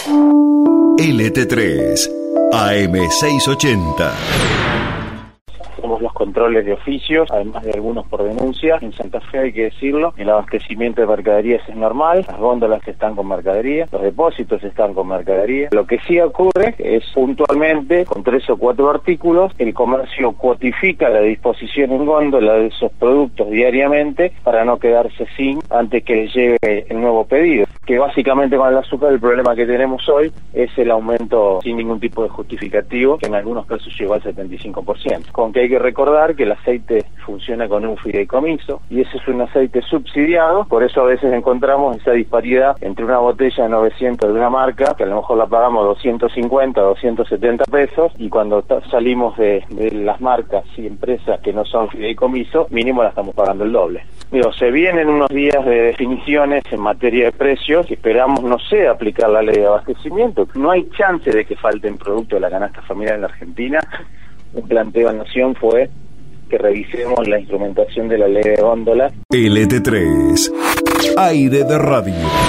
LT3 AM680. Hacemos los controles de oficios, además de algunos por denuncia. En Santa Fe, hay que decirlo, el abastecimiento de mercaderías es normal, las góndolas están con mercadería, los depósitos están con mercadería. Lo que sí ocurre es puntualmente, con 3 o 4 artículos, el comercio cuotifica la disposición en góndola de esos productos diariamente para no quedarse sin antes que les llegue el nuevo pedido. Que básicamente con el azúcar el problema que tenemos hoy es el aumento sin ningún tipo de justificativo, que en algunos casos llegó al 75%. Con que hay que recordar que el aceite funciona con un fideicomiso y ese es un aceite subsidiado, por eso a veces encontramos esa disparidad entre una botella de 900 de una marca, que a lo mejor la pagamos 250, 270 pesos, y cuando salimos de las marcas y empresas que no son fideicomiso, mínimo la estamos pagando el doble. Se vienen unos días de definiciones en materia de precios y esperamos no sea aplicar la ley de abastecimiento. No hay chance de que falten productos de la canasta familiar en la Argentina. Un planteo a Nación fue que revisemos la instrumentación de la ley de góndola. LT3, aire de radio.